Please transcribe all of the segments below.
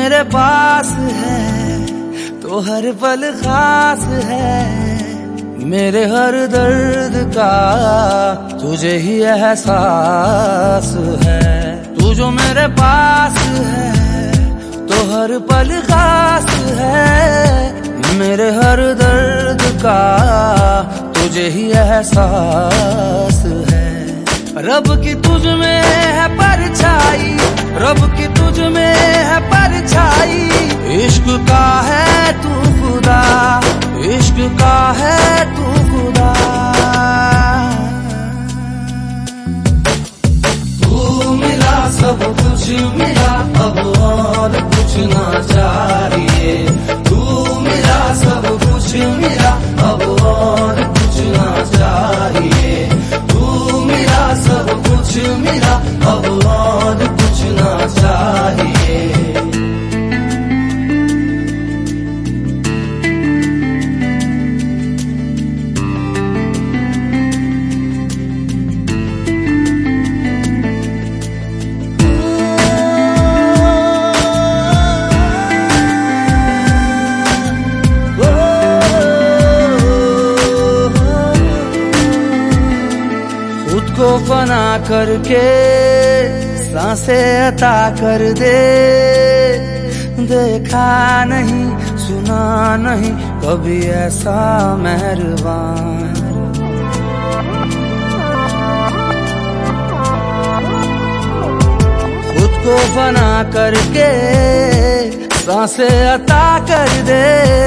मेरे पास है तो हर पल खास है, मेरे हर दर्द का तुझे ही एहसास है। तू जो मेरे पास है तो हर पल खास है, मेरे हर दर्द का तुझे ही एहसास है। रब की तुझ में है परछाई, रब की तुझ में है परछाई, इश्क का है तू खुदा, इश्क का है तू खुदा। तू मिला सब कुछ मिला, अब और कुछ ना चाहिए। तू मिला सब कुछ मिला, अब और कुछ ना चाहिए। तू मिला सब कुछ मिला, अब और कुछ ना चाहिए। को फना करके सांसें अता कर दे, देखा नहीं सुना नहीं कभी ऐसा मेहरबान। खुद को फना करके सांसें अता कर दे,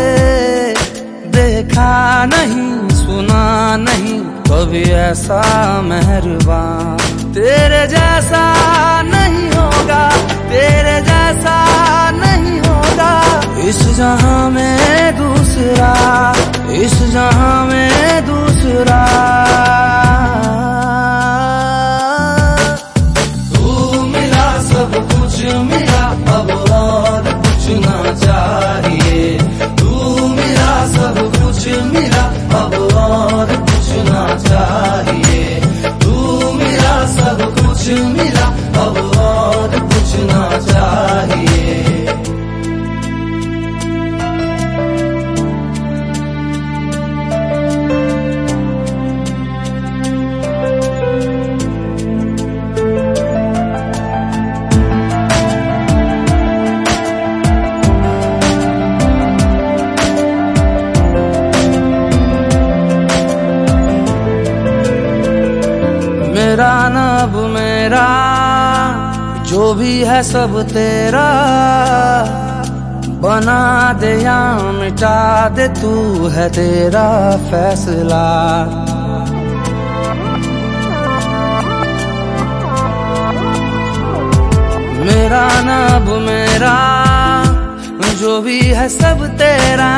देखा नहीं सुना नहीं कभी ऐसा मेहरबान। तेरे जैसा नहीं होगा, तेरे जैसा नहीं होगा इस जहां में दूसरा, इस जहां में दूसरा। तू मिला सब कुछ मिला, अब और कुछ ना चाहिए। तू मिला सब कुछ मिला, अब और कुछ ना चाहिए। तू मिला सब कुछ मिला, अब और कुछ ना चाहिए। मेरा नब मेरा जो भी है सब तेरा, बना दे या मिटा दे तू है तेरा फैसला। मेरा नब मेरा जो भी है सब तेरा,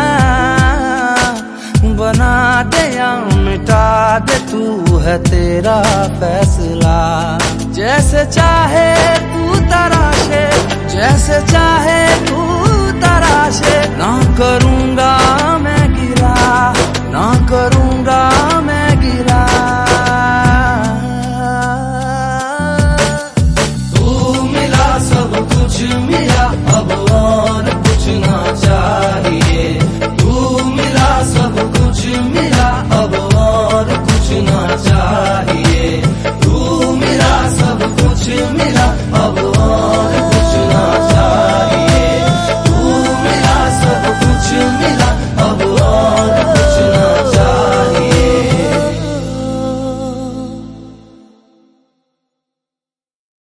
बना दे या मिटा दे तू है तेरा फैसला। जैसे चाहे तू तराशे, जैसे चाहे तू तराशे, ना करूँगा मैं गिला, ना करूँगा